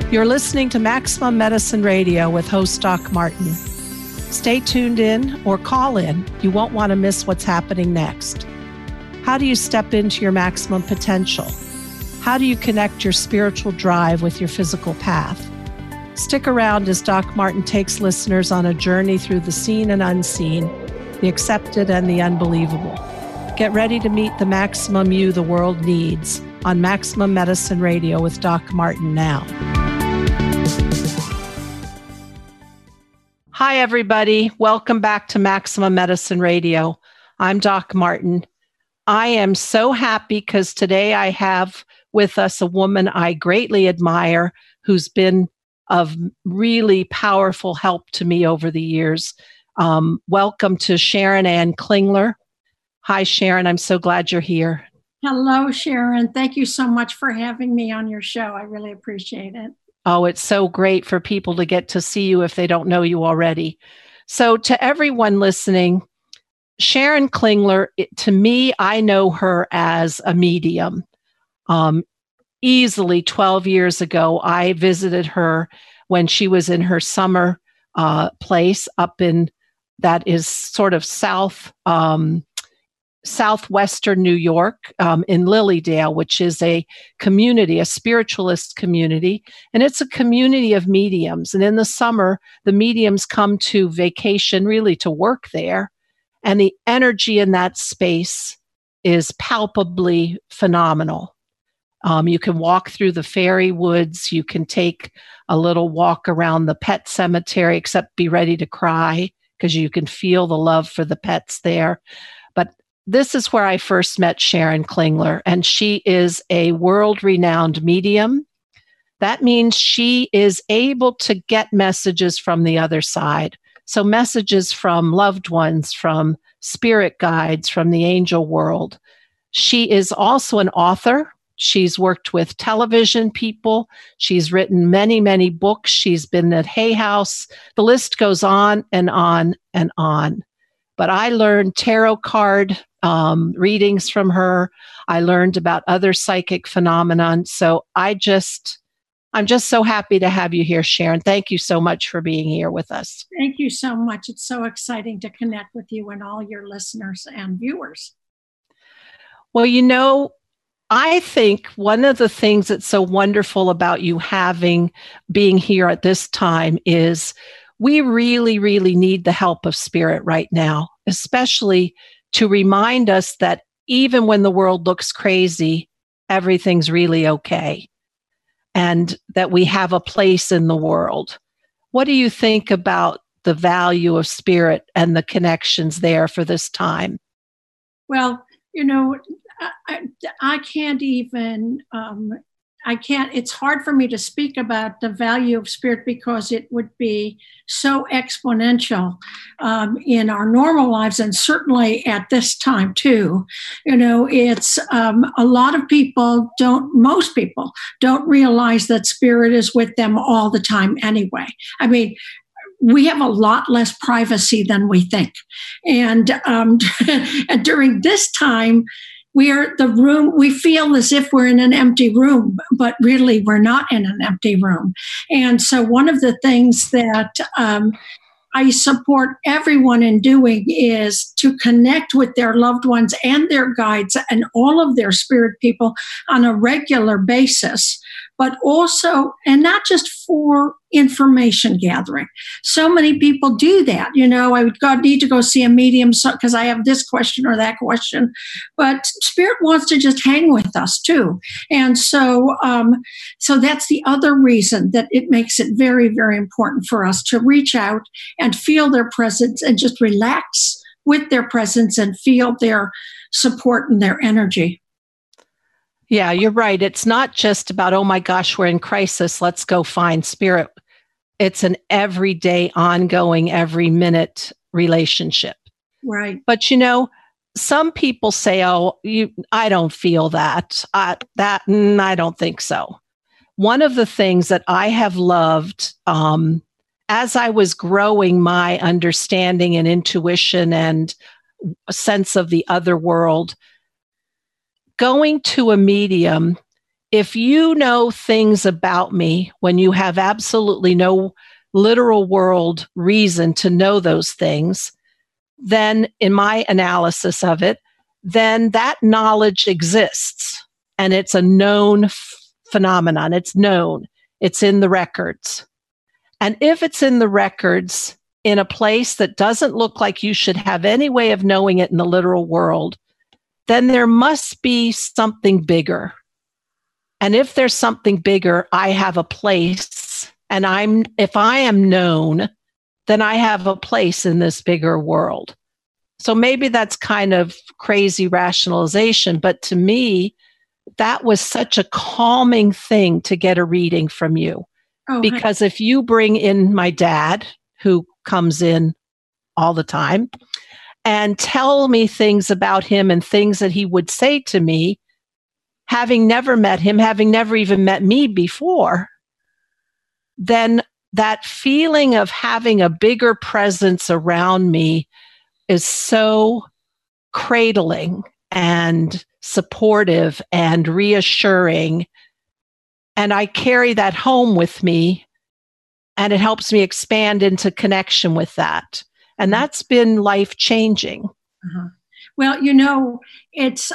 You're listening to Maximum Medicine Radio with host Doc Martin. Stay tuned in or call in. You won't want to miss what's happening next. How do you step into your maximum potential? How do you connect your spiritual drive with your physical path? Stick around as Doc Martin takes listeners on a journey through the seen and unseen, the accepted and the unbelievable. Get ready to meet the maximum you the world needs on Maximum Medicine Radio with Doc Martin now. Hi, everybody. Welcome back to Maximum Medicine Radio. I'm Doc Martin. I am so happy because today I have with us a woman I greatly admire who's been of really powerful help to me over the years. Welcome to Sharon Ann Klingler. Hi, Sharon. I'm so glad you're here. Hello, Sharon. Thank you so much for having me on your show. I really appreciate it. Oh, it's so great for people to get to see you if they don't know you already. So to everyone listening, Sharon Klingler, to me, I know her as a medium. Easily 12 years ago, I visited her when she was in her summer place up in, that is sort of southwestern New York, in Lilydale, which is a community, a spiritualist community. And it's a community of mediums. And in the summer, the mediums come to vacation, really to work there. And the energy in that space is palpably phenomenal. You can walk through the fairy woods. You can take a little walk around the pet cemetery, except be ready to cry because you can feel the love for the pets there. But this is where I first met Sharon Klingler, and she is a world-renowned medium. That means she is able to get messages from the other side. So messages from loved ones, from spirit guides, from the angel world. She is also an author. She's worked with television people. She's written many, many books. She's been at Hay House. The list goes on and on and on. But I learned tarot card readings from her. I learned about other psychic phenomenon. So I'm just so happy to have you here, Sharon. Thank you so much for being here with us. Thank you so much. It's so exciting to connect with you and all your listeners and viewers. Well, you know, I think one of the things that's so wonderful about you being here at this time is we really, really need the help of spirit right now, especially to remind us that even when the world looks crazy, everything's really okay, and that we have a place in the world. What do you think about the value of spirit and the connections there for this time? Well, you know, I can't even, it's hard for me to speak about the value of spirit because it would be so exponential in our normal lives, and certainly at this time too. You know, it's a lot of most people don't realize that spirit is with them all the time anyway. I mean, we have a lot less privacy than we think. And, and during this time, we feel as if we're in an empty room, but really we're not in an empty room. And so one of the things that I support everyone in doing is to connect with their loved ones and their guides and all of their spirit people on a regular basis, but also, and not just for information gathering. So many people do that. You know, I would need to go see a medium because I have this question or that question, but spirit wants to just hang with us too. And so, so that's the other reason that it makes it very, very important for us to reach out and feel their presence and just relax with their presence and feel their support and their energy. Yeah, you're right. It's not just about, oh my gosh, we're in crisis, let's go find spirit. It's an everyday, ongoing, every minute relationship. Right. But you know, some people say, oh, I don't feel that. I don't think so. One of the things that I have loved as I was growing my understanding and intuition and a sense of the other world, going to a medium if you know things about me when you have absolutely no literal world reason to know those things, then in my analysis of it, then that knowledge exists and it's a known phenomenon. It's known. It's in the records. And if it's in the records in a place that doesn't look like you should have any way of knowing it in the literal world, then there must be something bigger. And if there's something bigger, I have a place. And if I am known, then I have a place in this bigger world. So maybe that's kind of crazy rationalization, but to me, that was such a calming thing to get a reading from you. Oh, because if you bring in my dad, who comes in all the time, and tell me things about him and things that he would say to me, having never met him, having never even met me before, then that feeling of having a bigger presence around me is so cradling and supportive and reassuring. And I carry that home with me, and it helps me expand into connection with that. And that's been life-changing. Uh-huh. Well, it's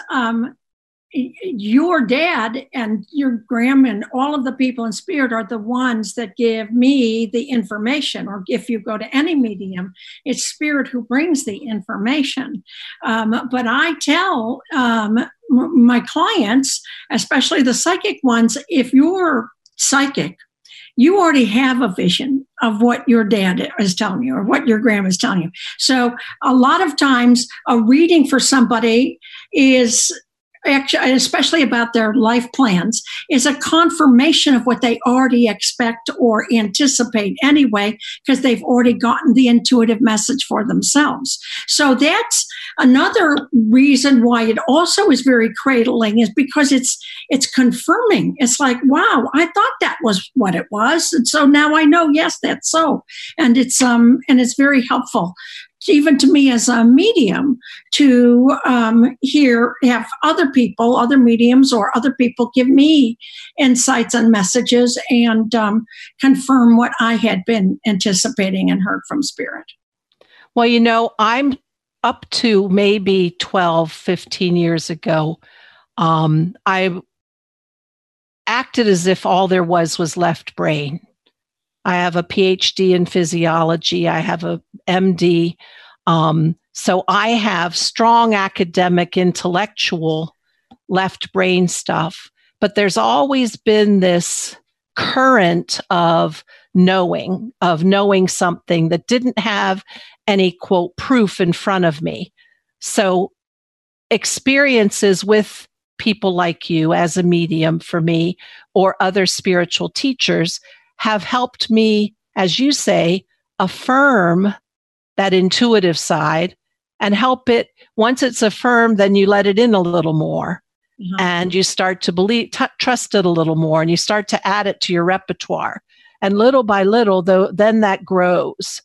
your dad and your grandma and all of the people in spirit are the ones that give me the information. Or if you go to any medium, it's spirit who brings the information. But I tell my clients, especially the psychic ones, if you're psychic, you already have a vision of what your dad is telling you or what your grandma is telling you. So a lot of times a reading for somebody is, actually, especially about their life plans, is a confirmation of what they already expect or anticipate anyway, because they've already gotten the intuitive message for themselves. So that's another reason why it also is very cradling, is because it's confirming. It's like, wow, I thought that was what it was, and so now I know, yes, that's so. And it's very helpful, even to me as a medium, to have other mediums or other people give me insights and messages and confirm what I had been anticipating and heard from spirit. Well, I'm up to maybe 12, 15 years ago. I acted as if all there was left brain. I have a PhD in physiology. I have a MD. So I have strong academic, intellectual left brain stuff. But there's always been this current of knowing something that didn't have any, quote, proof in front of me. So experiences with people like you as a medium for me, or other spiritual teachers, have helped me, as you say, affirm that intuitive side and help it. Once it's affirmed, then you let it in a little more. Mm-hmm. And you start to believe, trust it a little more, and you start to add it to your repertoire. And little by little, then that grows.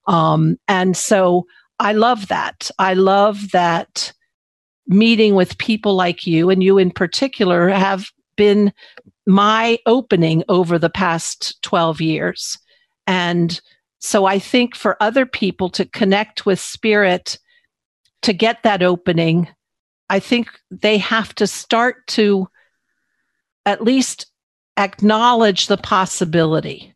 And so I love that. I love that meeting with people like you, and you in particular have been my opening over the past 12 years. And so I think for other people to connect with spirit, to get that opening, I think they have to start to at least acknowledge the possibility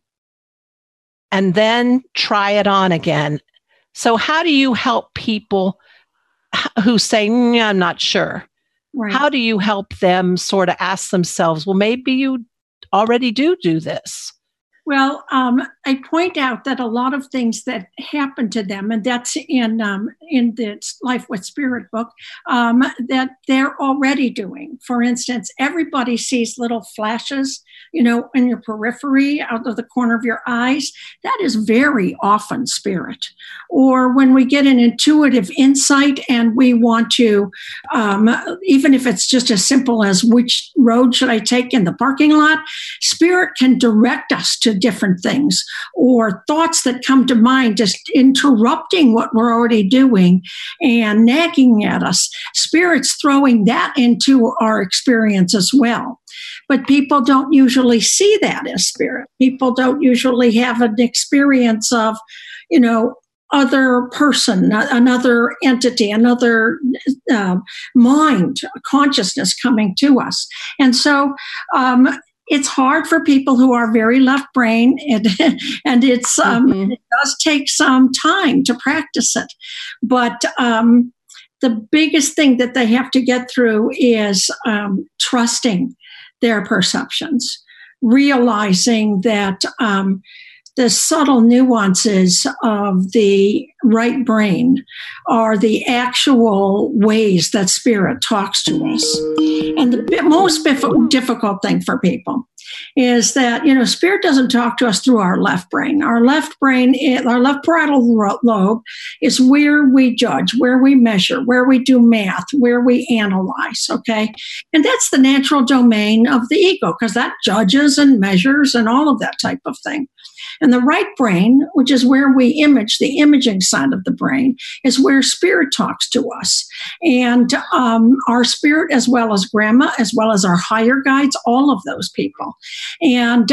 and then try it on again. So how do you help people who say, I'm not sure? Right. How do you help them sort of ask themselves, well, maybe you already do this? Well, I point out that a lot of things that happen to them, and that's in the Life with Spirit book, that they're already doing. For instance, everybody sees little flashes, in your periphery, out of the corner of your eyes. That is very often spirit. Or when we get an intuitive insight and we want to, even if it's just as simple as which road should I take in the parking lot, spirit can direct us to different things, or thoughts that come to mind just interrupting what we're already doing and nagging at us. Spirit's throwing that into our experience as well. But people don't usually see that as spirit. People don't usually have an experience of, other person, another entity, another mind, consciousness coming to us. And so it's hard for people who are very left brain, and it's it does take some time to practice it. But the biggest thing that they have to get through is trusting their perceptions, realizing that the subtle nuances of the right brain are the actual ways that spirit talks to us. And the most difficult thing for people is that, spirit doesn't talk to us through our left brain. Our left parietal lobe is where we judge, where we measure, where we do math, where we analyze, okay? And that's the natural domain of the ego, because that judges and measures and all of that type of thing. And the right brain, which is where we image, the imaging side of the brain, is where spirit talks to us. And our spirit, as well as grandma, as well as our higher guides, all of those people. And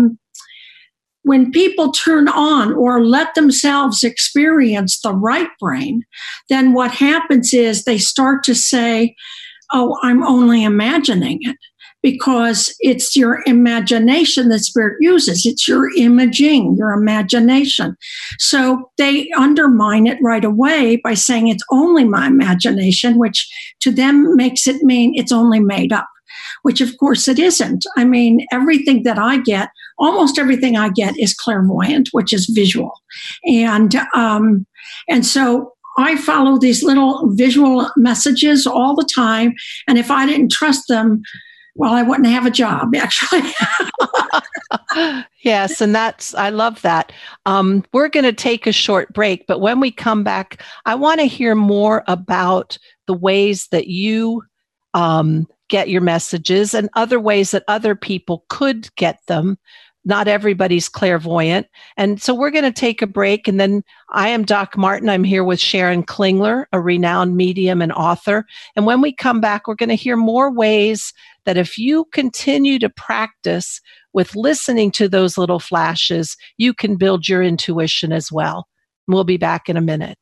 when people turn on or let themselves experience the right brain, then what happens is they start to say, oh, I'm only imagining it. Because it's your imagination that spirit uses. It's your imaging, your imagination. So they undermine it right away by saying it's only my imagination, which to them makes it mean it's only made up, which of course it isn't. I mean, everything that I get, almost everything I get is clairvoyant, which is visual. And so I follow these little visual messages all the time. And if I didn't trust them, well, I wouldn't have a job, actually. Yes, and I love that. We're going to take a short break, but when we come back, I want to hear more about the ways that you get your messages and other ways that other people could get them. Not everybody's clairvoyant. And so we're going to take a break. And then I am Doc Martin. I'm here with Sharon Klingler, a renowned medium and author. And when we come back, we're going to hear more ways that if you continue to practice with listening to those little flashes, you can build your intuition as well. We'll be back in a minute.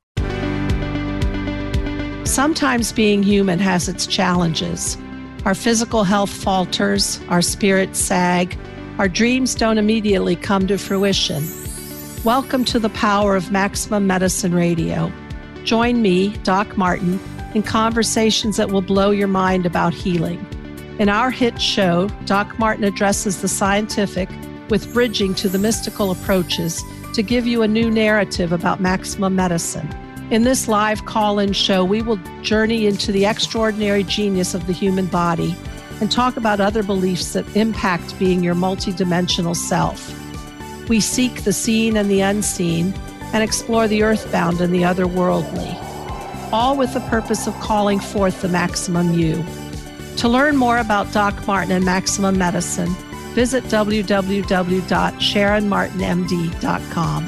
Sometimes being human has its challenges. Our physical health falters, our spirits sag, our dreams don't immediately come to fruition. Welcome to the power of Maximum Medicine Radio. Join me, Doc Martin, in conversations that will blow your mind about healing. In our hit show, Doc Martin addresses the scientific with bridging to the mystical approaches to give you a new narrative about maximum medicine. In this live call-in show, we will journey into the extraordinary genius of the human body and talk about other beliefs that impact being your multidimensional self. We seek the seen and the unseen and explore the earthbound and the otherworldly, all with the purpose of calling forth the maximum you. To learn more about Doc Martin and Maximum Medicine, visit www.sharonmartinmd.com.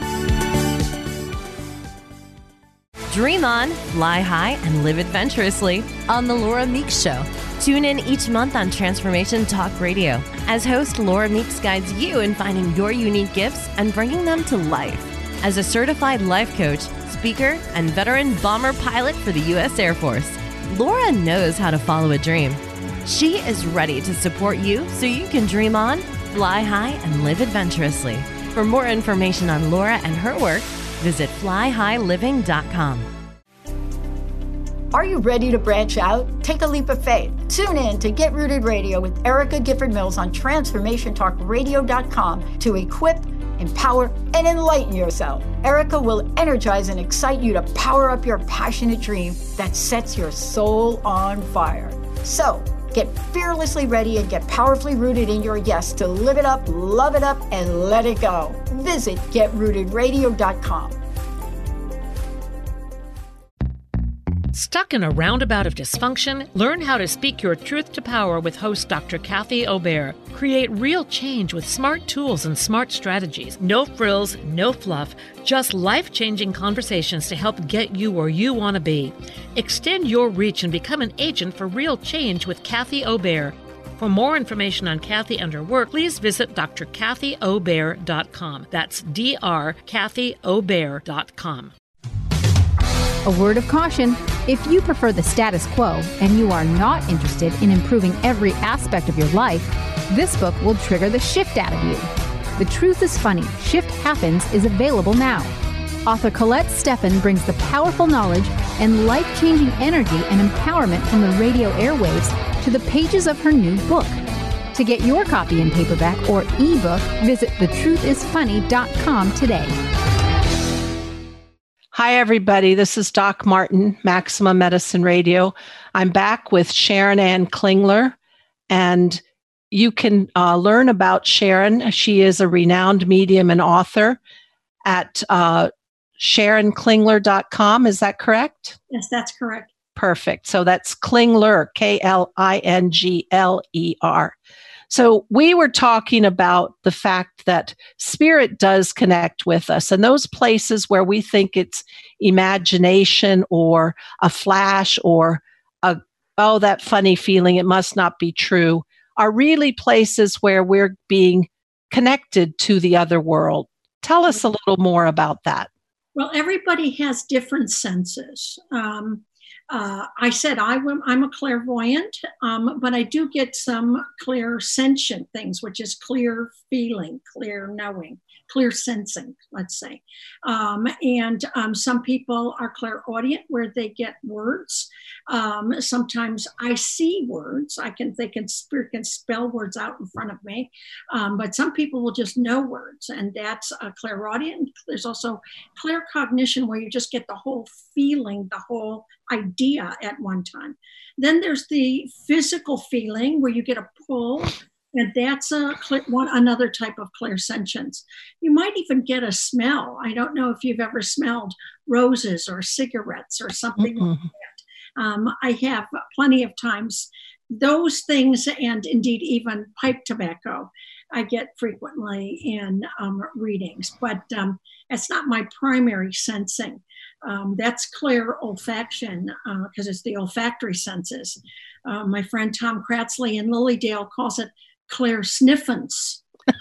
Dream on, fly high, and live adventurously on The Laura Meeks Show. Tune in each month on Transformation Talk Radio as host Laura Meeks guides you in finding your unique gifts and bringing them to life. As a certified life coach, speaker, and veteran bomber pilot for the U.S. Air Force, Laura knows how to follow a dream. She is ready to support you so you can dream on, fly high, and live adventurously. For more information on Laura and her work, visit flyhighliving.com. Are you ready to branch out? Take a leap of faith. Tune in to Get Rooted Radio with Erica Gifford Mills on TransformationTalkRadio.com to equip, empower, and enlighten yourself. Erica will energize and excite you to power up your passionate dream that sets your soul on fire. So, get fearlessly ready and get powerfully rooted in your yes to live it up, love it up, and let it go. Visit GetRootedRadio.com. Stuck in a roundabout of dysfunction? Learn how to speak your truth to power with host Dr. Kathy Obear. Create real change with smart tools and smart strategies. No frills, no fluff, just life-changing conversations to help get you where you want to be. Extend your reach and become an agent for real change with Kathy Obear. For more information on Kathy and her work, please visit drkathyobear.com. That's drkathyobear.com. A word of caution: if you prefer the status quo and you are not interested in improving every aspect of your life, this book will trigger the shift out of you. The Truth is Funny, Shift Happens is available now. Author Colette Steffen brings the powerful knowledge and life-changing energy and empowerment from the radio airwaves to the pages of her new book. To get your copy in paperback or ebook, visit thetruthisfunny.com today. Hi, everybody. This is Doc Martin, Maximum Medicine Radio. I'm back with Sharon Ann Klingler, and you can learn about Sharon. She is a renowned medium and author at SharonKlingler.com. Is that correct? Yes, that's correct. Perfect. So that's Klingler, Klingler. So we were talking about the fact that spirit does connect with us, and those places where we think it's imagination or a flash or that funny feeling, it must not be true, are really places where we're being connected to the other world. Tell us a little more about that. Well, everybody has different senses. I said I'm a clairvoyant, but I do get some clairsentient things, which is clear feeling, clear knowing, clear sensing, let's say. And some people are clairaudient, where they get words. Sometimes I see words. Spirit can spell words out in front of me. But some people will just know words, and that's a clairaudient. There's also claircognition, where you just get the whole feeling, the whole idea at one time. Then there's the physical feeling, where you get a pull, and that's another type of clairsentience. You might even get a smell. I don't know if you've ever smelled roses or cigarettes or something like that. I have plenty of times those things, and indeed even pipe tobacco I get frequently in readings, but it's not my primary sensing. That's clairolfaction, because it's the olfactory senses. My friend Tom Kratzley in Lilydale calls it clairsniffance.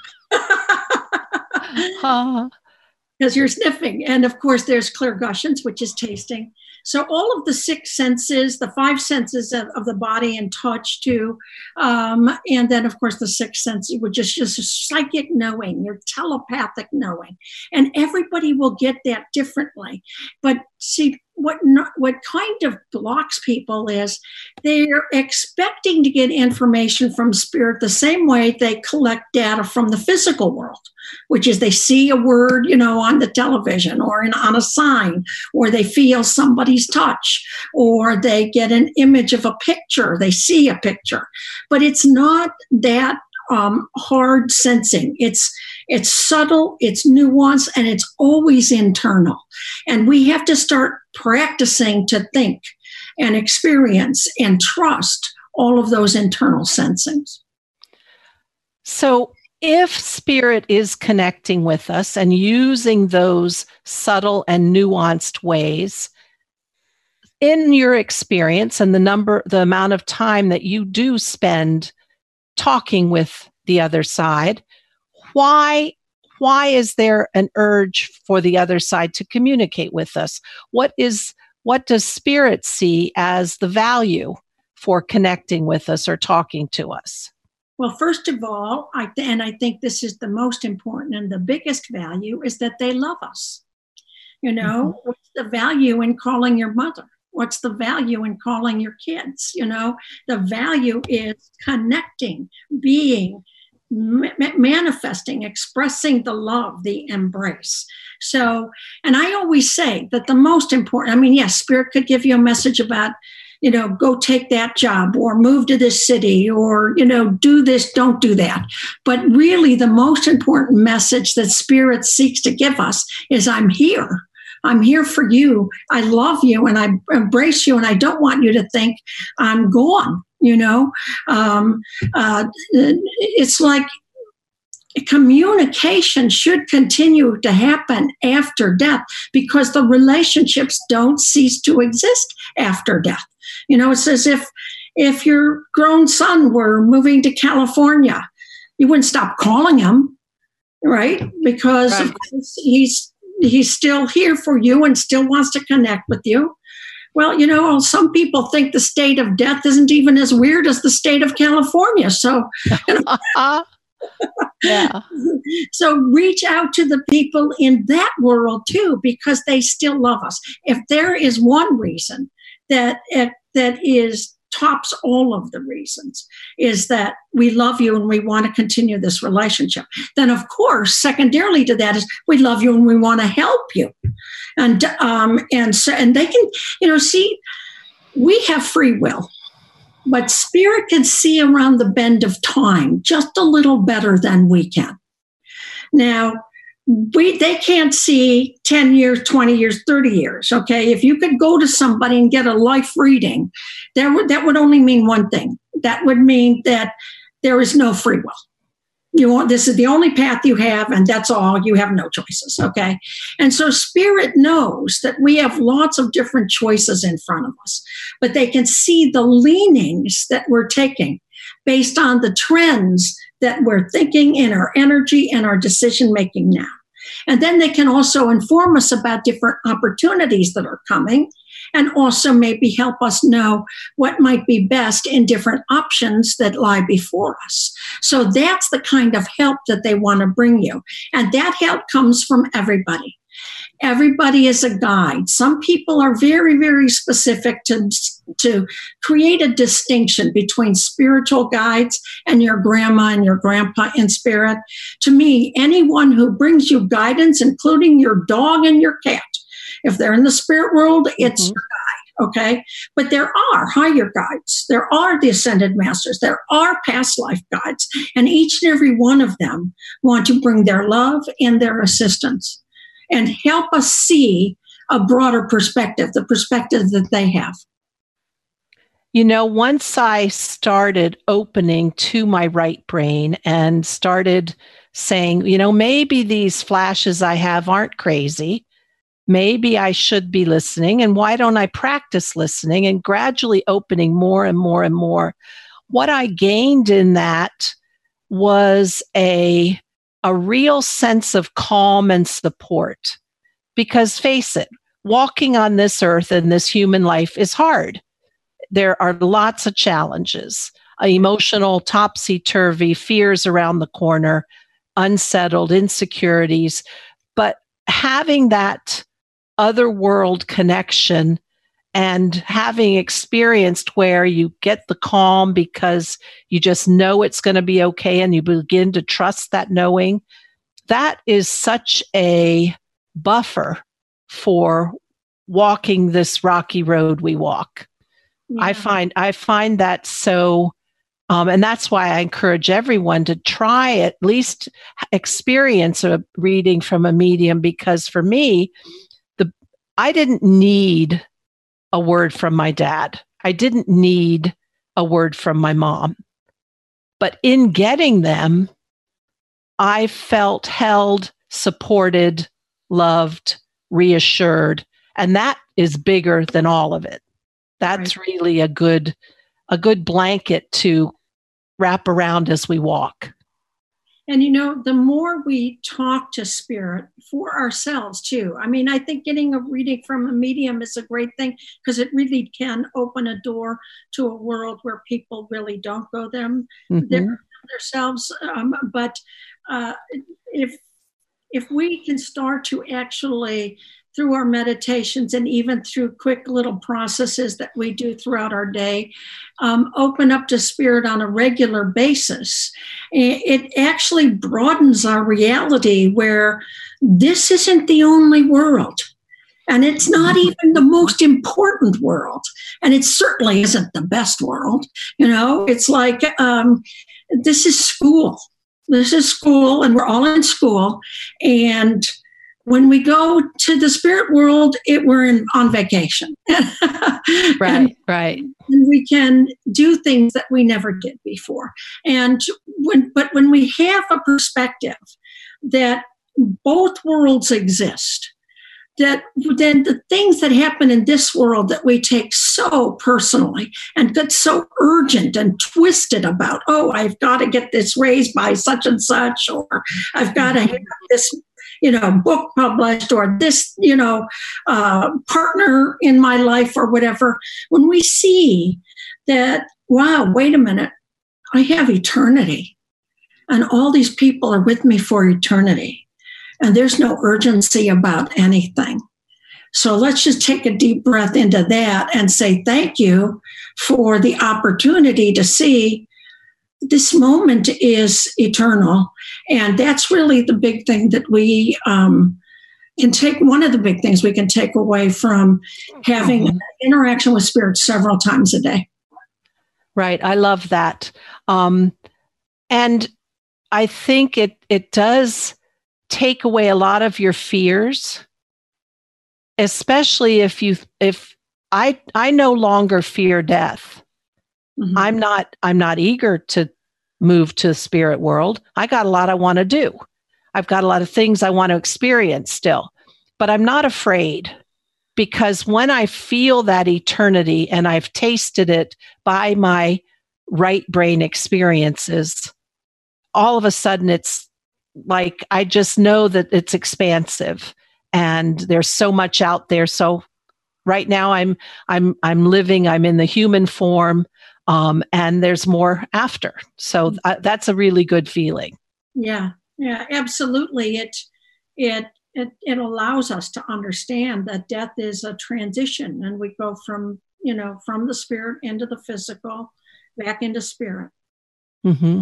Because you're sniffing. And of course, there's clairgussions, which is tasting. So all of the six senses, the five senses of the body and touch too. And then, of course, the sixth sense, which is just a psychic knowing, your telepathic knowing. And everybody will get that differently. But see, what kind of blocks people is they're expecting to get information from spirit the same way they collect data from the physical world, which is they see a word, on the television or on a sign, or they feel somebody's touch, or they get an image of a picture, they see a picture. But it's not that hard sensing. It's subtle, it's nuanced, and it's always internal. And we have to start practicing to think and experience and trust all of those internal sensings. So if spirit is connecting with us and using those subtle and nuanced ways, in your experience and the amount of time that you do spend talking with the other side, why is there an urge for the other side to communicate with us? What does spirit see as the value for connecting with us or talking to us? Well, first of all, I think this is the most important and the biggest value, is that they love us. What's the value in calling your mother? What's the value in calling your kids? The value is connecting, being, manifesting, expressing the love, the embrace. So, and I always say that the most important, yes, spirit could give you a message about, go take that job, or move to this city, or, do this, don't do that. But really the most important message that spirit seeks to give us is, I'm here. I'm here for you. I love you and I embrace you, and I don't want you to think I'm gone. It's like communication should continue to happen after death, because the relationships don't cease to exist after death. It's as if If your grown son were moving to California, you wouldn't stop calling him, right? Because of course he's still here for you and still wants to connect with you. Well, some people think the state of death isn't even as weird as the state of California. So, yeah. So reach out to the people in that world too, because they still love us. If there is one reason that is tops all of the reasons, is that we love you and we want to continue this relationship, then of course, secondarily to that is we love you and we want to help you. And they can, see, we have free will, but spirit can see around the bend of time just a little better than we can. Now, they can't see 10 years, 20 years, 30 years, okay? If you could go to somebody and get a life reading, that would only mean one thing. That would mean that there is no free will. This is the only path you have, and that's all. You have no choices, okay? And so spirit knows that we have lots of different choices in front of us, but they can see the leanings that we're taking based on the trends that we're thinking in our energy and our decision-making now. And then they can also inform us about different opportunities that are coming and also maybe help us know what might be best in different options that lie before us. So that's the kind of help that they want to bring you. And that help comes from everybody. Everybody is a guide. Some people are very, very specific to create a distinction between spiritual guides and your grandma and your grandpa in spirit. To me, anyone who brings you guidance, including your dog and your cat, if they're in the spirit world, it's your guide, okay? But there are higher guides. There are the ascended masters. There are past life guides. And each and every one of them want to bring their love and their assistance and help us see a broader perspective, the perspective that they have. Once I started opening to my right brain and started saying, maybe these flashes I have aren't crazy. Maybe I should be listening. And why don't I practice listening and gradually opening more and more and more? What I gained in that was a real sense of calm and support. Because face it, walking on this earth and this human life is hard. There are lots of challenges, emotional, topsy-turvy, fears around the corner, unsettled, insecurities. But having that other world connection and having experienced where you get the calm because you just know it's going to be okay and you begin to trust that knowing, that is such a buffer for walking this rocky road we walk. Yeah. I find that so, and that's why I encourage everyone to try at least experience a reading from a medium, because for me, I didn't need a word from my dad. I didn't need a word from my mom. But in getting them, I felt held, supported, loved, reassured. And that is bigger than all of it. That's right. Really a good blanket to wrap around as we walk. And, the more we talk to spirit for ourselves too, I think getting a reading from a medium is a great thing because it really can open a door to a world where people really don't go themselves. But if we can start to actually, through our meditations and even through quick little processes that we do throughout our day, open up to spirit on a regular basis, it actually broadens our reality where this isn't the only world. And it's not even the most important world. And it certainly isn't the best world. It's like, this is school. This is school, and we're all in school. And when we go to the spirit world, we're on vacation. Right. And we can do things that we never did before. And when we have a perspective that both worlds exist, that then the things that happen in this world that we take so personally and get so urgent and twisted about, oh, I've got to get this raised by such and such, or I've got to have this, book published, or this, partner in my life or whatever. When we see that, wow, wait a minute, I have eternity and all these people are with me for eternity. And there's no urgency about anything. So let's just take a deep breath into that and say thank you for the opportunity to see this moment is eternal. And that's really the big thing that we can take. One of the big things we can take away from having an interaction with Spirit several times a day. Right. I love that. And I think it does take away a lot of your fears, especially if I no longer fear death. Mm-hmm. I'm not eager to move to the spirit world. I got a lot I want to do. I've got a lot of things I want to experience still, but I'm not afraid, because when I feel that eternity and I've tasted it by my right brain experiences, all of a sudden it's like, I just know that it's expansive and there's so much out there. So right now I'm living, I'm in the human form, and there's more after. So that's a really good feeling. Yeah, absolutely. It allows us to understand that death is a transition, and we go from the spirit into the physical, back into spirit. Mm-hmm.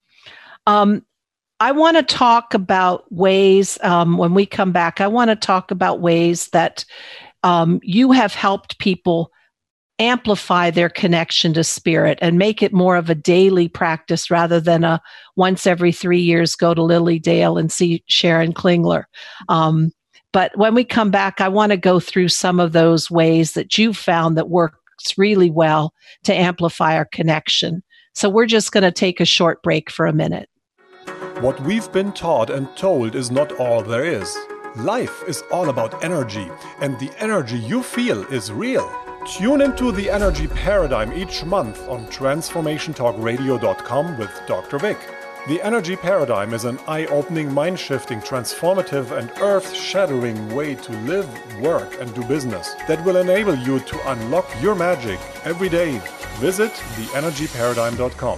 I want to talk about ways, when we come back, I want to talk about ways that you have helped people amplify their connection to spirit and make it more of a daily practice rather than a once every 3 years go to Lily Dale and see Sharon Klingler. But when we come back, I want to go through some of those ways that you've found that works really well to amplify our connection. So we're just going to take a short break for a minute. What we've been taught and told is not all there is. Life is all about energy, and the energy you feel is real. Tune into the Energy Paradigm each month on TransformationTalkRadio.com with Dr. Vic. The Energy Paradigm is an eye-opening, mind-shifting, transformative, and earth-shattering way to live, work, and do business that will enable you to unlock your magic every day. Visit theenergyparadigm.com.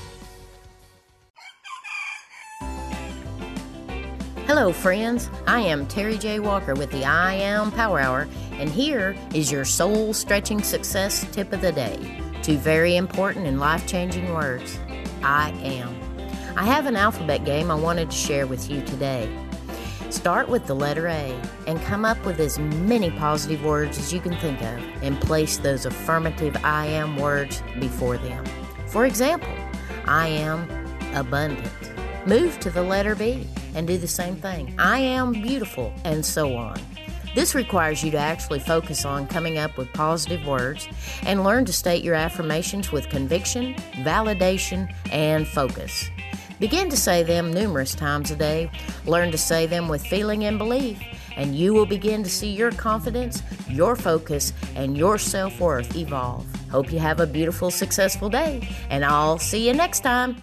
Hello, friends. I am Terry J. Walker with the I Am Power Hour, and here is your soul-stretching success tip of the day. 2 very important and life-changing words. I am. I have an alphabet game I wanted to share with you today. Start with the letter A and come up with as many positive words as you can think of and place those affirmative I am words before them. For example, I am abundant. Move to the letter B and do the same thing. I am beautiful, and so on. This requires you to actually focus on coming up with positive words and learn to state your affirmations with conviction, validation, and focus. Begin to say them numerous times a day. Learn to say them with feeling and belief, and you will begin to see your confidence, your focus, and your self-worth evolve. Hope you have a beautiful, successful day, and I'll see you next time.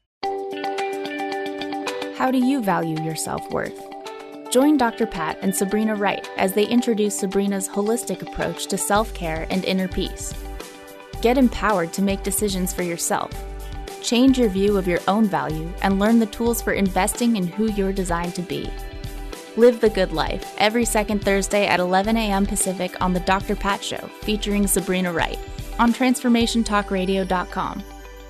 How do you value your self-worth? Join Dr. Pat and Sabrina Wright as they introduce Sabrina's holistic approach to self-care and inner peace. Get empowered to make decisions for yourself. Change your view of your own value and learn the tools for investing in who you're designed to be. Live the Good Life every second Thursday at 11 a.m. Pacific on The Dr. Pat Show, featuring Sabrina Wright on TransformationTalkRadio.com.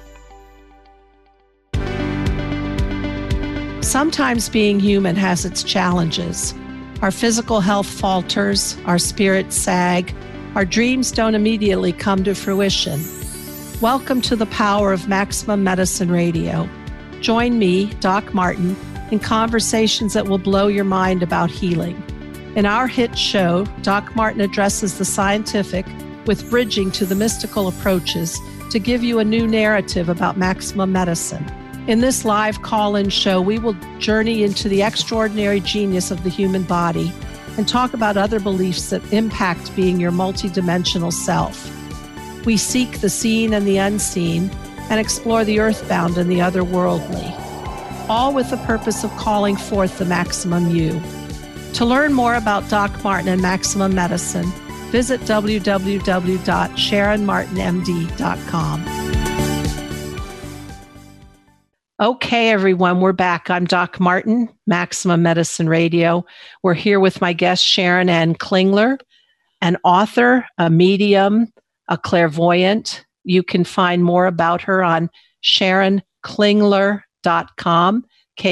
Sometimes being human has its challenges. Our physical health falters, our spirits sag, our dreams don't immediately come to fruition. Welcome to the power of Maximum Medicine Radio. Join me, Doc Martin, in conversations that will blow your mind about healing. In our hit show, Doc Martin addresses the scientific with bridging to the mystical approaches to give you a new narrative about maximum medicine. In this live call-in show, we will journey into the extraordinary genius of the human body and talk about other beliefs that impact being your multidimensional self. We seek the seen and the unseen and explore the earthbound and the otherworldly, all with the purpose of calling forth the maximum you. To learn more about Doc Martin and Maximum Medicine, visit www.sharonmartinmd.com. Okay, everyone, we're back. I'm Doc Martin, Maximum Medicine Radio. We're here with my guest, Sharon Ann Klingler, an author, a medium, a clairvoyant. You can find more about her on SharonKlingler.com,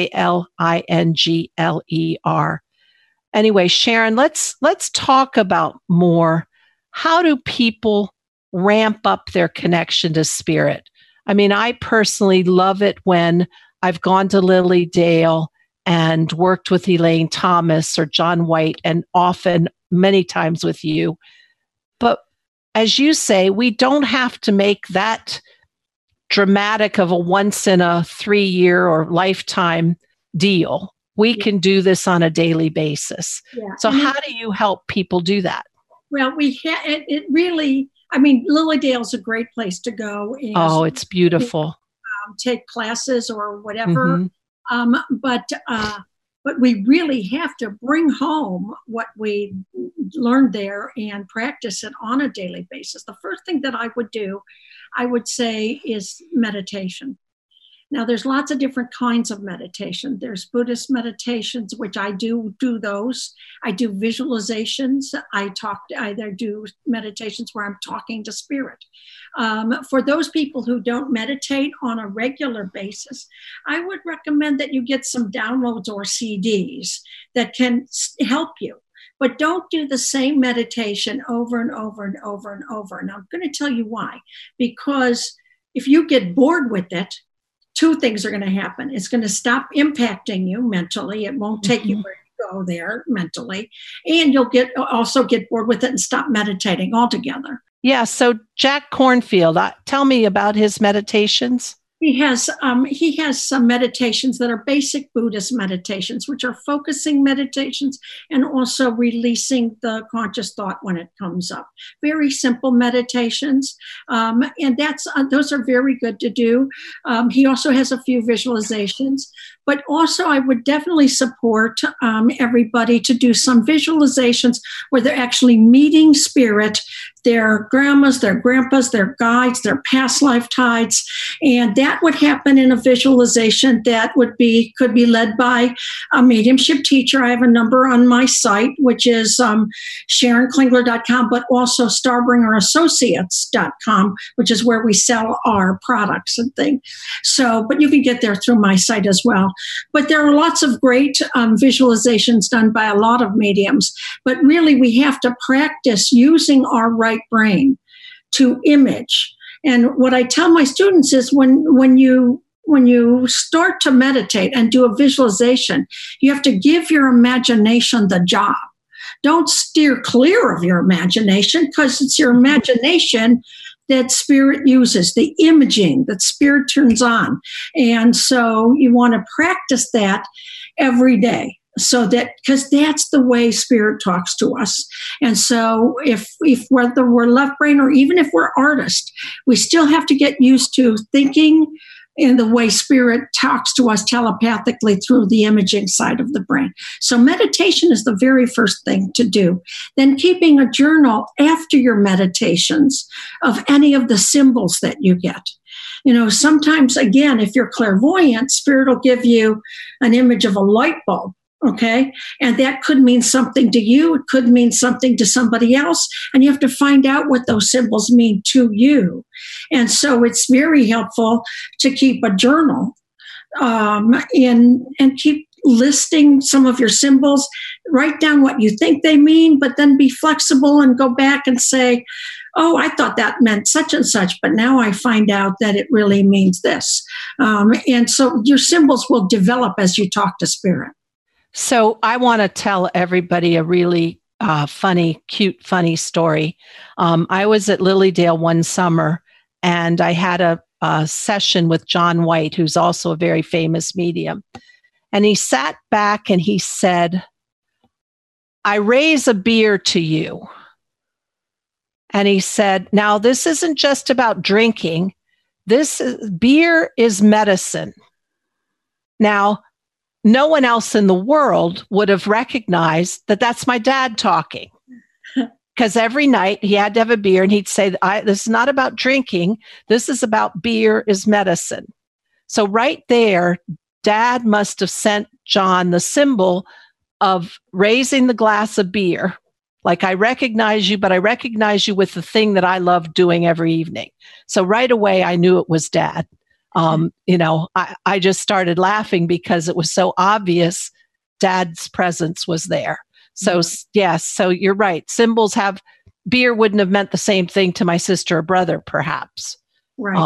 KLINGLER. Anyway, Sharon, let's talk about more. How do people ramp up their connection to spirit? I mean, I personally love it when I've gone to Lily Dale and worked with Elaine Thomas or John White, and often many times with you. But as you say, we don't have to make that dramatic of a once in a 3-year or lifetime deal. We can do this on a daily basis. Yeah. So how do you help people do that? Well, it really, I mean, Lily Dale's a great place to go. And, it's beautiful. Take classes or whatever. Mm-hmm. But we really have to bring home what we learned there and practice it on a daily basis. The first thing that I would say is meditation. Now, there's lots of different kinds of meditation. There's Buddhist meditations, which I do those. I do visualizations. I do meditations where I'm talking to spirit. For those people who don't meditate on a regular basis, I would recommend that you get some downloads or CDs that can help you. But don't do the same meditation over and over and over and over. And I'm going to tell you why. Because if you get bored with it, 2 things are going to happen. It's going to stop impacting you mentally. It won't take you where you go there mentally. And you'll also get bored with it and stop meditating altogether. Yeah. So Jack Kornfield, tell me about his meditations. He has some meditations that are basic Buddhist meditations, which are focusing meditations and also releasing the conscious thought when it comes up. Very simple meditations, and those are very good to do. He also has a few visualizations, but also I would definitely support everybody to do some visualizations where they're actually meeting spirit, their grandmas, their grandpas, their guides, their past lifetimes, and that would happen in a visualization that could be led by a mediumship teacher. I have a number on my site, which is SharonKlingler.com, but also StarbringerAssociates.com, which is where we sell our products and things. So, but you can get there through my site as well. But there are lots of great visualizations done by a lot of mediums. But really, we have to practice using our right brain to image. And what I tell my students is when you start to meditate and do a visualization, you have to give your imagination the job. Don't steer clear of your imagination, because it's your imagination that spirit uses, the imaging that spirit turns on. And so you want to practice that every day. So that, because that's the way spirit talks to us. And so if whether we're left brain or even if we're artists, we still have to get used to thinking in the way spirit talks to us telepathically through the imaging side of the brain. So meditation is the very first thing to do. Then keeping a journal after your meditations of any of the symbols that you get. You know, sometimes, again, if you're clairvoyant, spirit will give you an image of a light bulb. Okay. And that could mean something to you. It could mean something to somebody else. And you have to find out what those symbols mean to you. And so it's very helpful to keep a journal and keep listing some of your symbols. Write down what you think they mean, but then be flexible and go back and say, oh, I thought that meant such and such, but now I find out that it really means this. And so your symbols will develop as you talk to spirit. So I want to tell everybody a really cute, funny story. I was at Lily Dale one summer, and I had a session with John White, who's also a very famous medium. And he sat back and he said, I raise a beer to you. And he said, now this isn't just about drinking. Beer is medicine. Now, no one else in the world would have recognized that that's my dad talking. Because every night he had to have a beer and he'd say, this is not about drinking. This is about beer is medicine. So right there, Dad must have sent John the symbol of raising the glass of beer. Like, I recognize you, but I recognize you with the thing that I love doing every evening. So right away, I knew it was Dad. I just started laughing because it was so obvious Dad's presence was there. So yes, so you're right. Symbols beer wouldn't have meant the same thing to my sister or brother, perhaps. Right.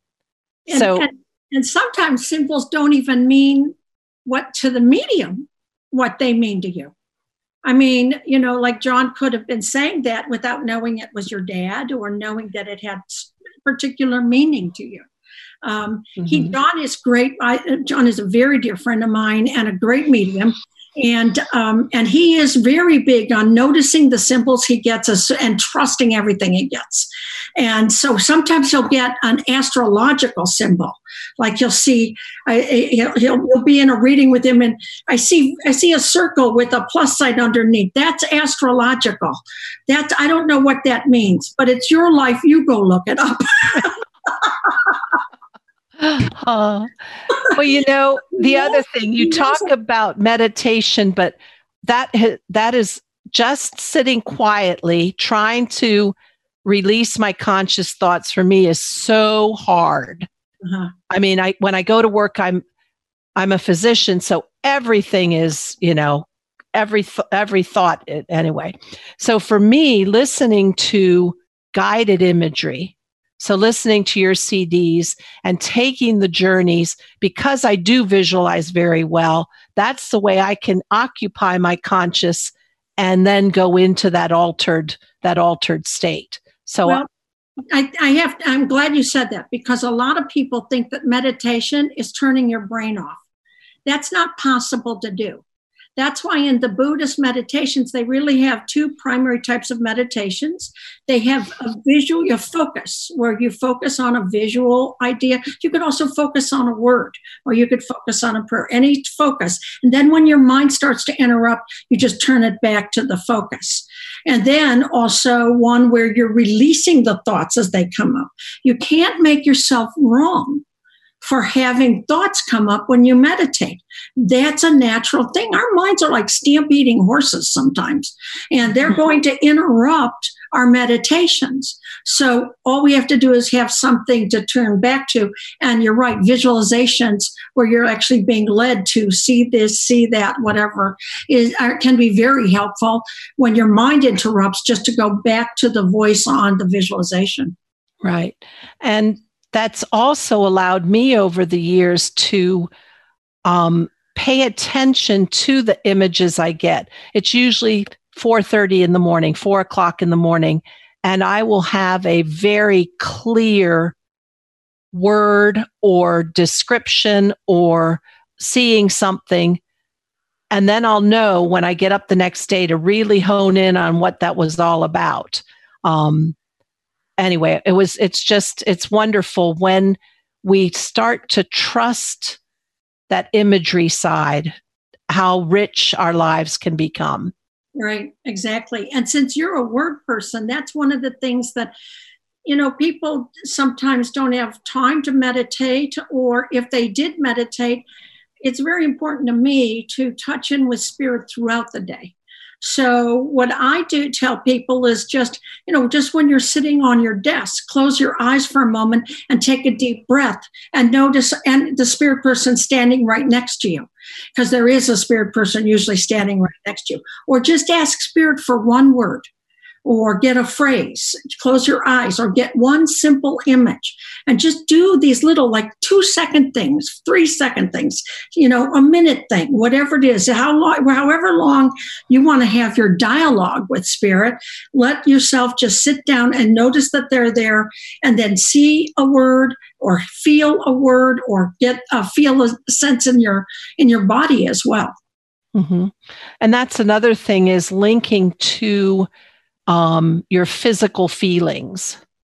And sometimes symbols don't even mean what to the medium, what they mean to you. I mean, like John could have been saying that without knowing it was your dad or knowing that it had particular meaning to you. John is great. John is a very dear friend of mine and a great medium. And he is very big on noticing the symbols he gets and trusting everything he gets. And so sometimes he'll get an astrological symbol. Like you'll see, he'll be in a reading with him, and I see a circle with a plus sign underneath. That's astrological. I don't know what that means, but it's your life. You go look it up. Well, the other thing, you talk about meditation, but that is just sitting quietly, trying to release my conscious thoughts for me is so hard. Uh-huh. I mean, when I go to work, I'm a physician, so everything is, every thought anyway. So for me, listening to guided imagery, so listening to your CDs and taking the journeys, because I do visualize very well, that's the way I can occupy my conscious and then go into that altered state. So I'm glad you said that, because a lot of people think that meditation is turning your brain off. That's not possible to do. That's why in the Buddhist meditations, they really have two primary types of meditations. They have a visual, you focus, where you focus on a visual idea. You could also focus on a word, or you could focus on a prayer, any focus. And then when your mind starts to interrupt, you just turn it back to the focus. And then also one where you're releasing the thoughts as they come up. You can't make yourself wrong for having thoughts come up when you meditate. That's a natural thing. Our minds are like stampeding horses sometimes, and they're going to interrupt our meditations. So all we have to do is have something to turn back to. And you're right, visualizations where you're actually being led to see this, see that, whatever, can be very helpful when your mind interrupts, just to go back to the voice on the visualization. Right. And that's also allowed me over the years to pay attention to the images I get. It's usually 4:30 in the morning, 4 o'clock in the morning, and I will have a very clear word or description or seeing something. And then I'll know when I get up the next day to really hone in on what that was all about. Anyway, it's wonderful when we start to trust that imagery side, how rich our lives can become. Right, exactly. And since you're a word person, that's one of the things that, people sometimes don't have time to meditate, or if they did meditate, it's very important to me to touch in with spirit throughout the day. So what I do tell people is just when you're sitting on your desk, close your eyes for a moment and take a deep breath and notice and the spirit person standing right next to you, because there is a spirit person usually standing right next to you. Or just ask spirit for one word, or get a phrase, close your eyes, or get one simple image, and just do these little 2-second things, 3-second things, a minute thing, whatever it is, however long you want to have your dialogue with spirit. Let yourself just sit down and notice that they're there, and then see a word or feel a word, or feel a sense in your body as well. Mm-hmm. And that's another thing, is linking to your physical feelings.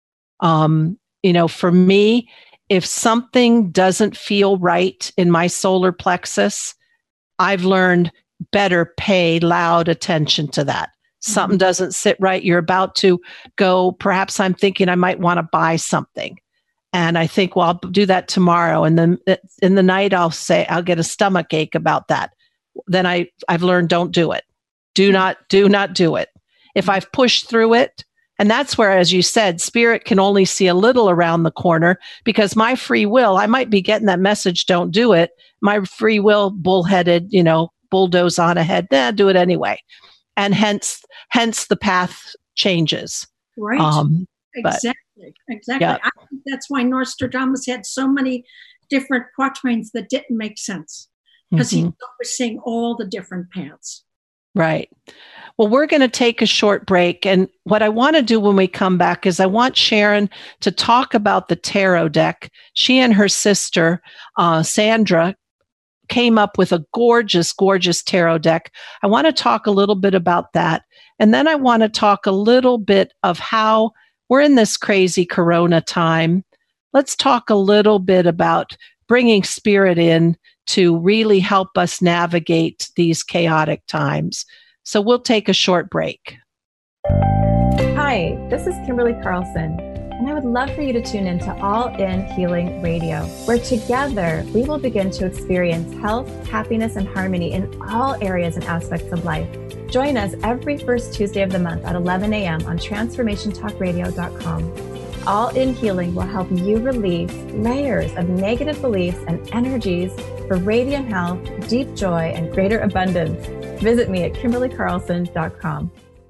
For me, if something doesn't feel right in my solar plexus, I've learned better pay loud attention to that. Something doesn't sit right. You're about to go, perhaps I'm thinking I might want to buy something. And I think, well, I'll do that tomorrow. And then in the night, I'll say, I'll get a stomach ache about that. Then I've learned, don't do it. Do not do it. If I've pushed through it, and that's where, as you said, spirit can only see a little around the corner, because my free will, I might be getting that message, don't do it. My free will, bullheaded, bulldoze on ahead, do it anyway. And hence the path changes. Right. Exactly. Yeah. I think that's why Nostradamus had so many different quatrains that didn't make sense, because he was seeing all the different paths. Right. Well, we're going to take a short break. And what I want to do when we come back is I want Sharon to talk about the tarot deck. She and her sister, Sandra, came up with a gorgeous, gorgeous tarot deck. I want to talk a little bit about that. And then I want to talk a little bit of how we're in this crazy Corona time. Let's talk a little bit about bringing spirit in to really help us navigate these chaotic times. So we'll take a short break. Hi, this is Kimberly Carlson, and I would love for you to tune into All In Healing Radio, where together we will begin to experience health, happiness, and harmony in all areas and aspects of life. Join us every first Tuesday of the month at 11 a.m. on TransformationTalkRadio.com. All In Healing will help you release layers of negative beliefs and energies for radiant health, deep joy, and greater abundance. Visit me at KimberlyCarlson.com.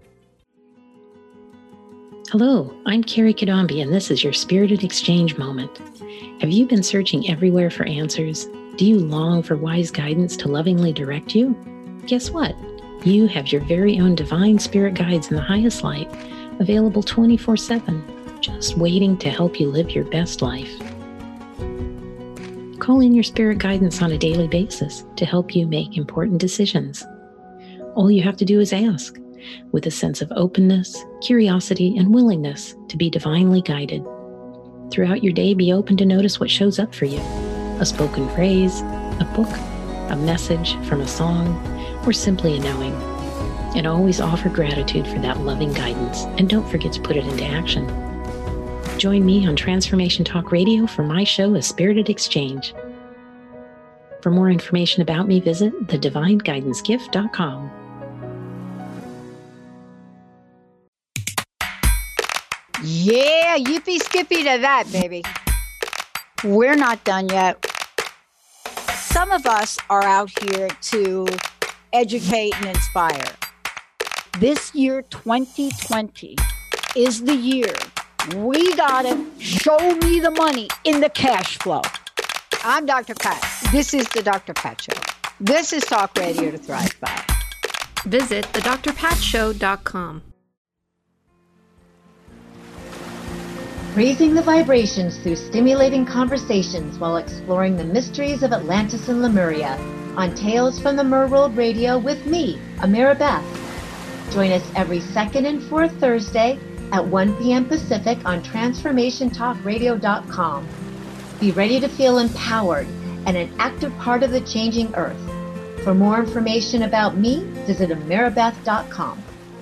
Hello, I'm Carrie Kadombi, and this is your Spirited Exchange moment. Have you been searching everywhere for answers? Do you long for wise guidance to lovingly direct you? Guess what? You have your very own divine spirit guides in the highest light, available 24/7, just waiting to help you live your best life. Call in your spirit guidance on a daily basis to help you make important decisions. All you have to do is ask, with a sense of openness, curiosity, and willingness to be divinely guided. Throughout your day, be open to notice what shows up for you. A spoken phrase, a book, a message from a song, or simply a knowing. And always offer gratitude for that loving guidance, and don't forget to put it into action. Join me on Transformation Talk Radio for my show, A Spirited Exchange. For more information about me, visit thedivineguidancegift.com. Yeah, yippee skippy to that, baby. We're not done yet. Some of us are out here to educate and inspire. This year, 2020, is the year we gotta show me the money in the cash flow. I'm Dr. Pat. This is the Dr. Pat Show. This is Talk Radio to Thrive By. Visit thedrpatshow.com. Raising the vibrations through stimulating conversations while exploring the mysteries of Atlantis and Lemuria on Tales from the Merworld Radio with me, Amira Beth. Join us every second and fourth Thursday at 1 p.m. Pacific on TransformationTalkRadio.com. Be ready to feel empowered and an active part of the changing earth. For more information about me, visit amirabeth.com.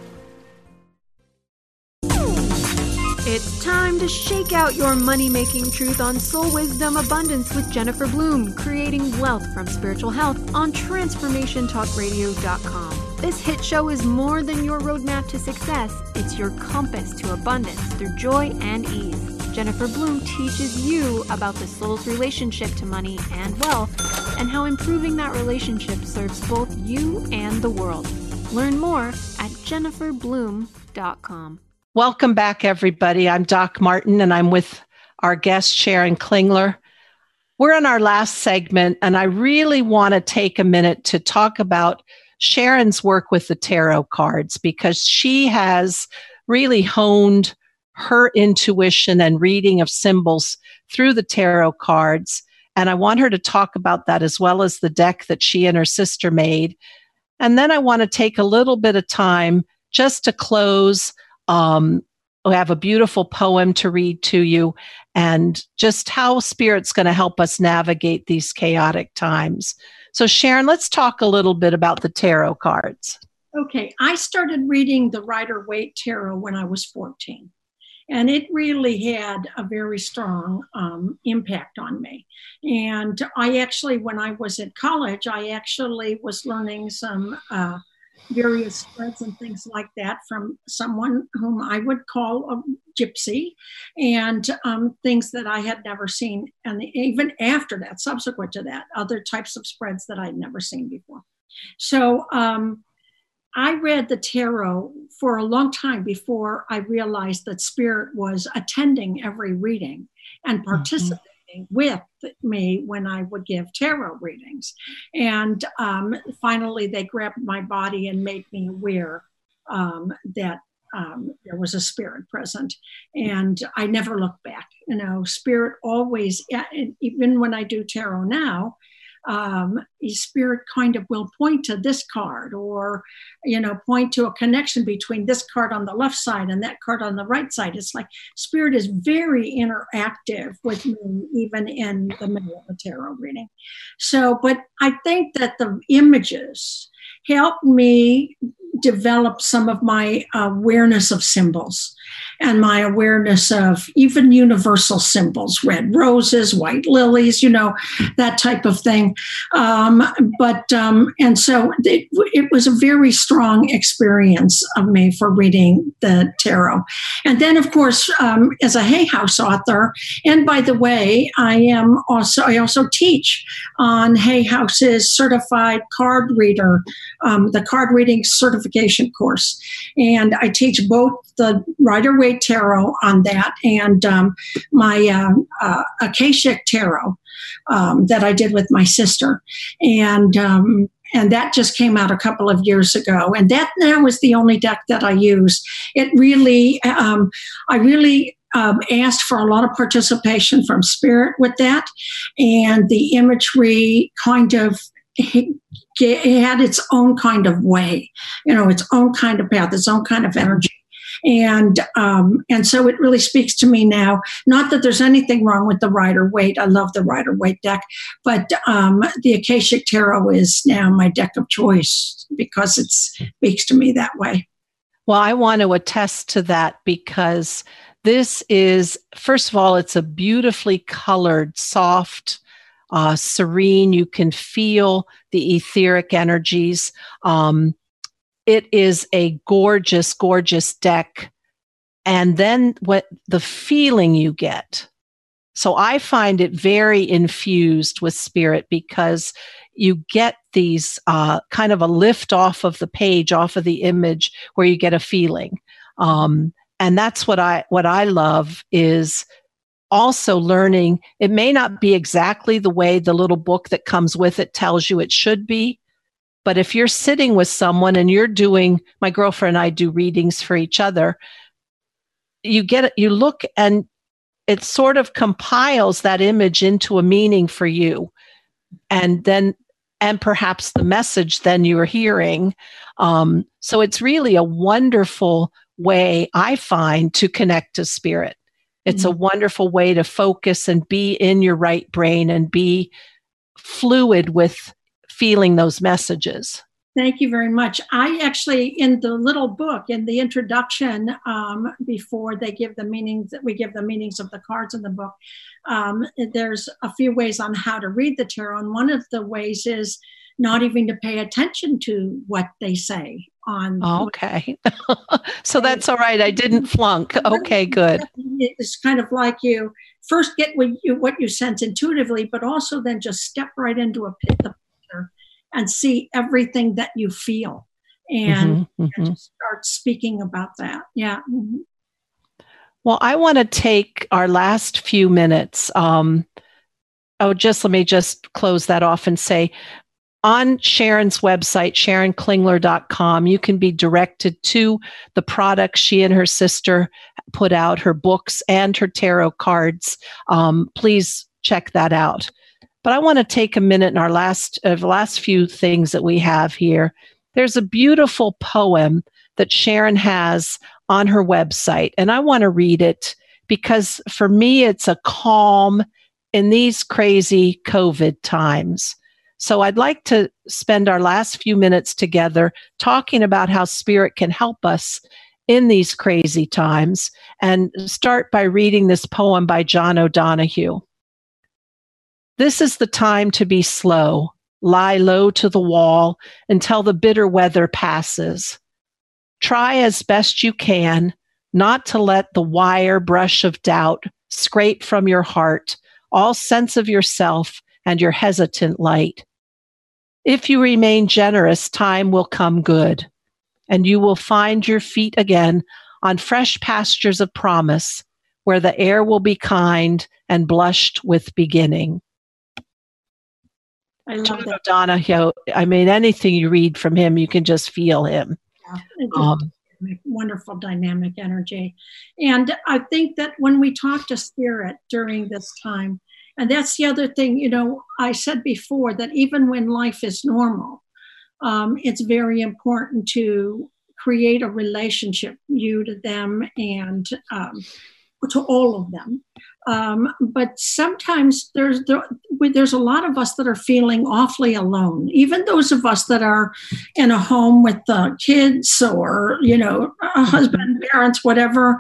It's time to shake out your money-making truth on Soul Wisdom Abundance with Jennifer Bloom, creating wealth from spiritual health on TransformationTalkRadio.com. This hit show is more than your roadmap to success. It's your compass to abundance through joy and ease. Jennifer Bloom teaches you about the soul's relationship to money and wealth, and how improving that relationship serves both you and the world. Learn more at jenniferbloom.com. Welcome back, everybody. I'm Doc Martin, and I'm with our guest, Sharon Klingler. We're on our last segment, and I really want to take a minute to talk about Sharon's work with the tarot cards, because she has really honed her intuition and reading of symbols through the tarot cards. And I want her to talk about that, as well as the deck that she and her sister made. And then I want to take a little bit of time just to close. We have a beautiful poem to read to you and just how Spirit's going to help us navigate these chaotic times. So Sharon, let's talk a little bit about the tarot cards. Okay, I started reading the Rider-Waite Tarot when I was 14. And it really had a very strong impact on me. And I actually, when I was at college, I actually was learning some various spreads and things like that from someone whom I would call a gypsy, and things that I had never seen. And even after that, subsequent to that, other types of spreads that I'd never seen before. So I read the tarot for a long time before I realized that Spirit was attending every reading and participating with me when I would give tarot readings. And finally, they grabbed my body and made me aware that there was a Spirit present. And I never looked back. You know, Spirit always, even when I do tarot now, Spirit kind of will point to this card, or, you know, point to a connection between this card on the left side and that card on the right side. It's like Spirit is very interactive with me, even in the middle of a tarot reading. So, but I think that the images help me develop some of my awareness of symbols and my awareness of even universal symbols, red roses, white lilies, you know, that type of thing. And so it was a very strong experience of me for reading the tarot. And then, of course, as a Hay House author, and by the way, I also teach on Hay House's certified card reader, the card reading certification course. And I teach both the Rider-Waite Tarot on that and my Akashic Tarot that I did with my sister. And that just came out a couple of years ago. And that now is the only deck that I use. It really, I really asked for a lot of participation from Spirit with that. And the imagery kind of it had its own kind of way, you know, its own kind of path, its own kind of energy. And so it really speaks to me now. Not that there's anything wrong with the Rider-Waite. I love the Rider-Waite deck, but the Akashic Tarot is now my deck of choice because it speaks to me that way. Well, I want to attest to that because this is, first of all, it's a beautifully colored, soft, serene. You can feel the etheric energies. It is a gorgeous, gorgeous deck. And then what the feeling you get. So I find it very infused with Spirit because you get these kind of a lift off of the page, off of the image, where you get a feeling. And that's what I love is also learning. It may not be exactly the way the little book that comes with it tells you it should be. But if you're sitting with someone and you're doing, my girlfriend and I do readings for each other, you look and it sort of compiles that image into a meaning for you. And perhaps the message then you're hearing. So it's really a wonderful way, I find, to connect to Spirit. It's a wonderful way to focus and be in your right brain and be fluid with feeling those messages. Thank you very much. I actually, in the little book, in the introduction, before they give the meanings, we give the meanings of the cards in the book, there's a few ways on how to read the tarot. And one of the ways is not even to pay attention to what they say on. Okay. So that's all right. I didn't flunk. Okay, good. It's kind of like you first get what you sense intuitively, but also then just step right into the picture and see everything that you feel and just start speaking about that. Yeah. Mm-hmm. Well, I want to take our last few minutes. Let me just close that off and say, on Sharon's website, SharonKlingler.com, you can be directed to the products she and her sister put out, her books and her tarot cards. Please check that out. But I want to take a minute in our last few things that we have here there's a beautiful poem that Sharon has on her website, and I want to read it because for me, it's a calm in these crazy COVID times. So I'd like to spend our last few minutes together talking about how Spirit can help us in these crazy times, and start by reading this poem by John O'Donohue. This is the time to be slow, lie low to the wall until the bitter weather passes. Try as best you can not to let the wire brush of doubt scrape from your heart all sense of yourself and your hesitant light. If you remain generous, time will come good, and you will find your feet again on fresh pastures of promise, where the air will be kind and blushed with beginning. I love John that. O'Donohue, I mean, anything you read from him, you can just feel him. Yeah, wonderful dynamic energy. And I think that when we talk to Spirit during this time, and that's the other thing, you know, I said before that even when life is normal, it's very important to create a relationship, you to them and to all of them. But sometimes there's a lot of us that are feeling awfully alone, even those of us that are in a home with kids or, you know, a husband, parents, whatever.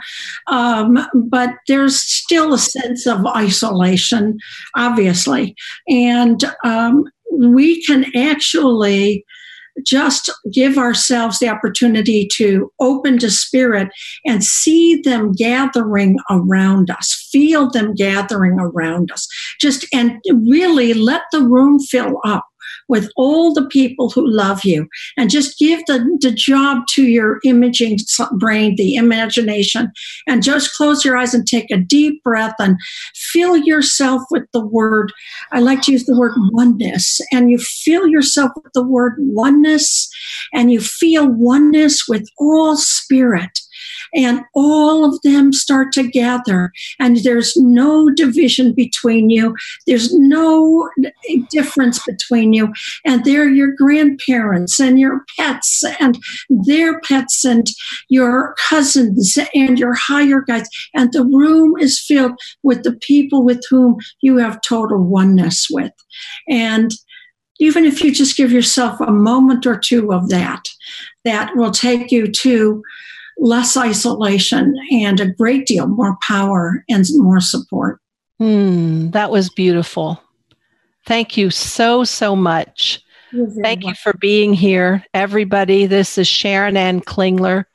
But there's still a sense of isolation, obviously. And we can actually just give ourselves the opportunity to open to Spirit and see them gathering around us, feel them gathering around us, and really let the room fill up with all the people who love you, and just give the job to your imaging brain, the imagination, and just close your eyes and take a deep breath and fill yourself with the word. I like to use the word oneness, and you fill yourself with the word oneness, and you feel oneness with all Spirit. And all of them start to gather, and there's no division between you. There's no difference between you. And they're your grandparents and your pets and their pets and your cousins and your higher guides. And the room is filled with the people with whom you have total oneness with. And even if you just give yourself a moment or two of that will take you to less isolation and a great deal more power and more support. That was beautiful. Thank you so much. Thank you for being here, everybody. This is Sharon Ann Klingler,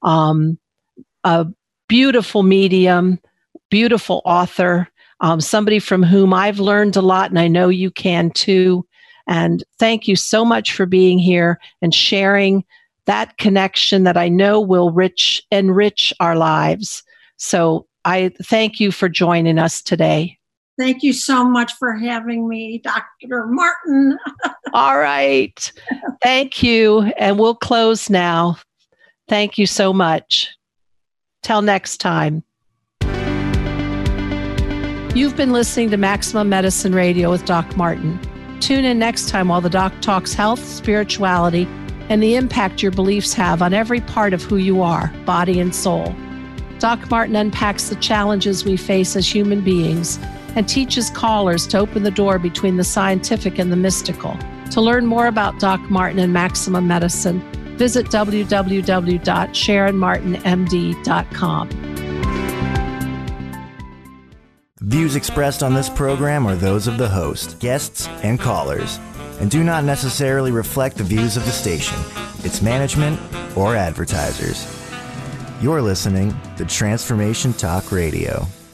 a beautiful medium, beautiful author, somebody from whom I've learned a lot, and I know you can too. And thank you so much for being here and sharing that connection that I know will enrich our lives. So I thank you for joining us today. Thank you so much for having me, Dr. Martin. All right. Thank you. And we'll close now. Thank you so much. Till next time. You've been listening to Maximum Medicine Radio with Doc Martin. Tune in next time while the doc talks health, spirituality, and the impact your beliefs have on every part of who you are, body and soul. Doc Martin unpacks the challenges we face as human beings and teaches callers to open the door between the scientific and the mystical. To learn more about Doc Martin and Maximum Medicine, visit www.sharonmartinmd.com. Views expressed on this program are those of the host, guests, and callers, and do not necessarily reflect the views of the station, its management, or advertisers. You're listening to Transformation Talk Radio.